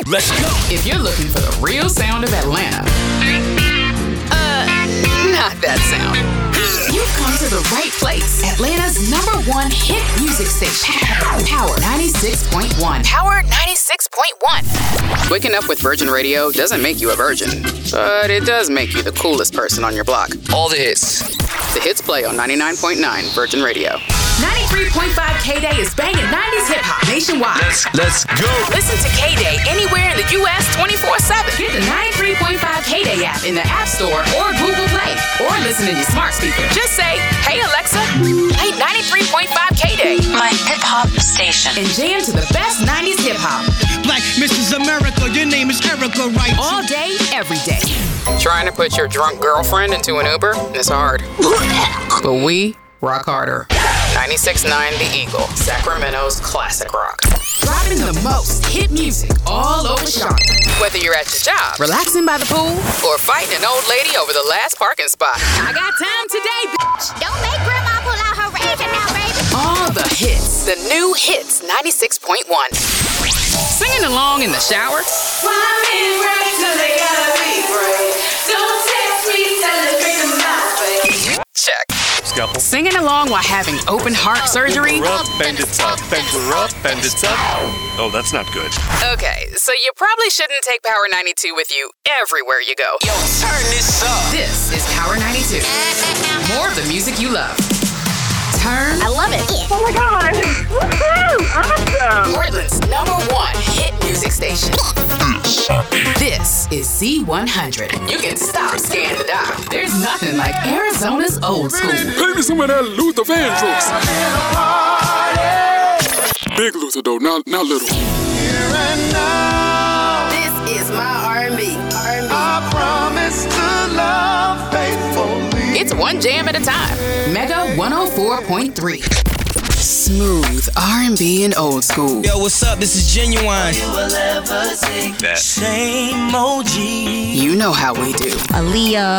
Let's go. If you're looking for the real sound of Atlanta, not that sound. You've come to the right place. Atlanta's #1 hit music station. Power 96.1. Power 96.1. Waking up with Virgin Radio doesn't make you a virgin, but it does make you the coolest person on your block. All the hits. The hits play on 99.9 Virgin Radio. 93.5 K-Day is banging 90s hip-hop nationwide. Let's go. Listen to K-Day anywhere in the U.S. 24/7. Get the 93.5 K-Day app in the App Store or Google Play. Or listen in your smart speaker. Just say, hey Alexa, play 93.5 K-Day. My hip-hop station. And jam to the best 90s hip-hop. Like Mrs. America, your name is Erica, right? All day, every day. Trying to put your drunk girlfriend into an Uber is hard. But we rock harder. 96.9 The Eagle, Sacramento's classic rock. Dropping the most hit music all over Charlotte. Whether you're at your job, relaxing by the pool, or fighting an old lady over the last parking spot. I got time today, bitch. Don't make grandma pull out her razor now, baby. All the hits. The new hits 96.1. Singing along in the shower. Check. Scalpel. Singing along while having open heart surgery. Bend it up, bend it up, bend it up. Oh, that's not good. Okay, so you probably shouldn't take Power 92 with you everywhere you go. Yo, turn this up. This is Power 92. More of the music you love. Turn. I love it. Oh my God. Woohoo! Awesome. Portland's #1 hit music station. This is Z100. You can stop scanning the dial. There's nothing like Arizona's old school. Play me some of that Luther Vandross. Big Luther though, not little. This is my R&B. I promise to love faithfully. It's one jam at a time. Mega 104.3. Smooth R&B and old school. Yo, what's up? This is Genuine. That. Same OG. You know how we do. Aaliyah.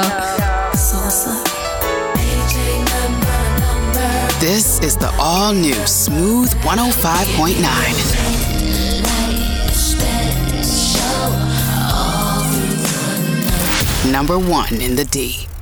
This is the all-new Smooth 105.9. #1 in the D.